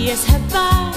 wie es herbei,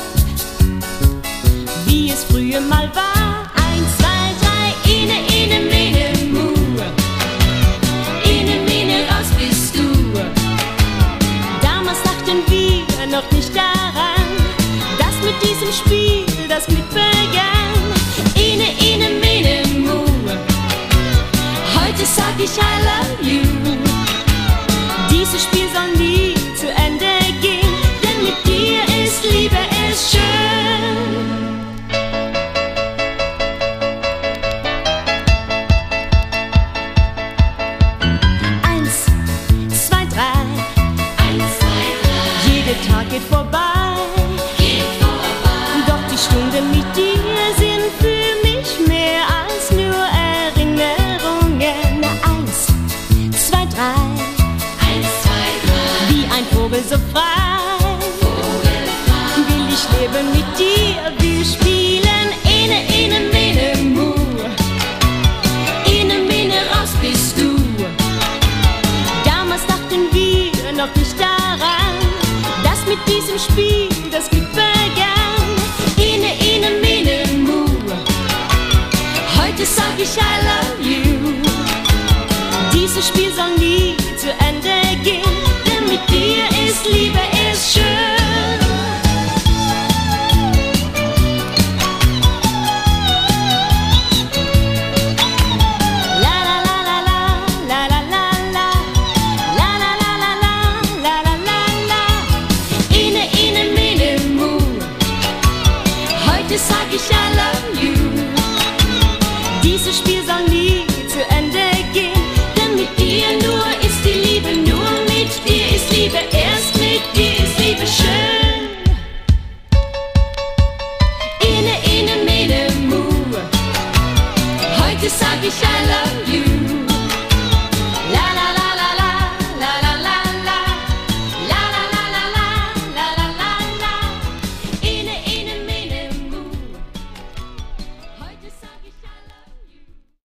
wie es früher mal war. 1, 2, 3, ine, ine, mene, mu. Ine, mene, raus bist du. Damals dachten wir noch nicht daran, dass mit diesem Spiel das mit begann. Ine, ine, mene, mu. Heute sag ich I love you. Dieses Spiel soll nie zu Ende gehen, denn mit dir ist Liebe ist schön. 1, 2, 3. 1, 2, 3. Jeder Tag geht vorbei. Doch die Stunden mit dir sind für mich mehr als nur Erinnerungen. 1, 2, 3. 1, 2, 3. Wie ein Vogel so frei, will ich leben mit dir. Wir spielen ine, ine, mene, mu. Ine, mene, raus bist du. Damals dachten wir noch nicht daran, dass mit diesem Spiel das Glück begann. Ine, ine, mene, mu. Heute sag ich I love you. Dieses Spiel soll nie zu Ende gehen, denn mit dir ist Liebe ist schön. La la la la la, la la la la, la la la la la, la la la la. Ine, ine, mene, mu. Heute sag ich I love you.